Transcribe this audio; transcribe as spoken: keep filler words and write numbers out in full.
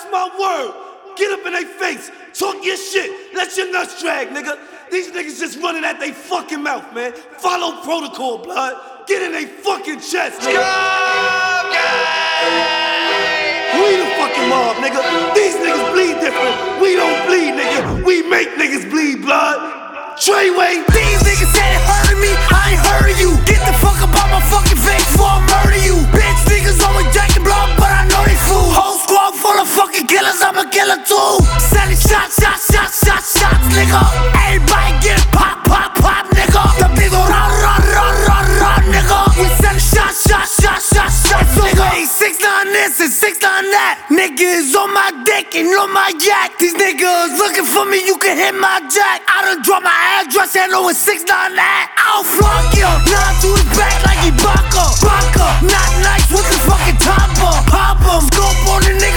my word. Get up in their face, talk your shit, let your nuts drag, nigga. These niggas just running at they fucking mouth, man. Follow protocol, blood. Get in they fucking chest, nigga. We the fucking mob, nigga. These niggas bleed different. We don't bleed, nigga. We make niggas bleed, blood. Treyway. These niggas said it hurting me, I ain't hurting you. Get the fuck up on my fucking face before I murder you. Bitch niggas always jacking blood, but I know they fool. Whole squad full of fucking killers, I'm a killer too. Sending shots, shots, shots, shots, shots, nigga. Everybody get pop, pop, pop, nigga. The big ol' run, run, run, run, run, nigga. We sending shots, shots, shots, shots, shots, nigga. Hey, six nine this and six nine that. Niggas on my dick and on my yak. These niggas looking for me, you can hit my jack. I done drop my address and know it's six nine that. I'll flunk you, not to his back like he Baka, Baka. Not nice with the fucking topper, pop 'em. Scope on the nigga.